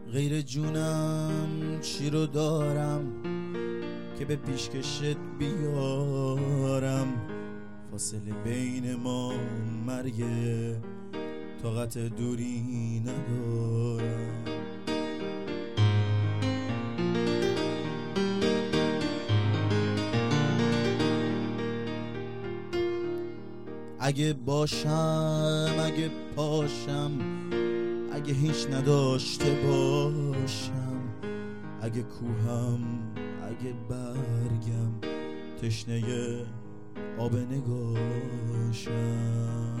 غیر جونم چی رو دارم که به پیشکشت بیارم؟ فاصله بین ما مرگه، طاقت دوری ندارم. اگه باشم، اگه پاشم، اگه هیچ نداشته باشم، اگه کوهم، اگه برگم، تشنه آب نگاشم.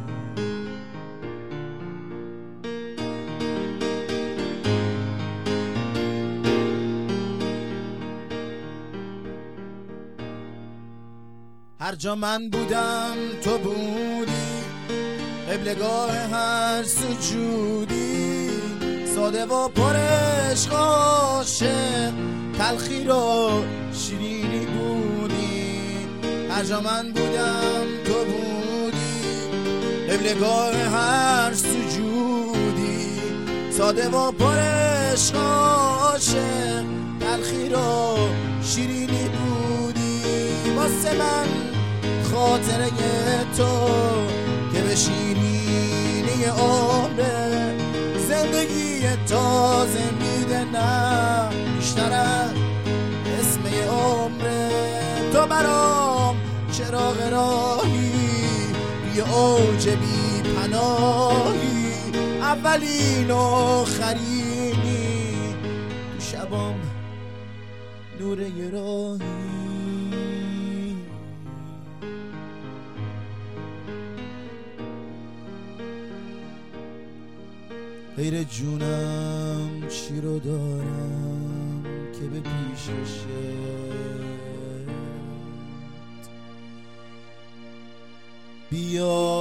هر جا من بودم تو بودی، قبلگاه هر سجودی، ساده و پر عشق عاشق، تلخی رو شیرینی بودی. هر جا من بودم تو بودی، قبلگاه هر سجودی، ساده و پر عشق عاشق، تلخی رو شیرینی بودی. واسه من خاطره تو که به شیرینی عمره، زندگی تازه میده، نه بیشتر از اسم عمره. تو برام چراغ راهی، بی اوج بی پناهی، اولین و آخرینی، تو شبام نور یه راهی. غیر جونم چی رو دارم که به پیشکشت بیا؟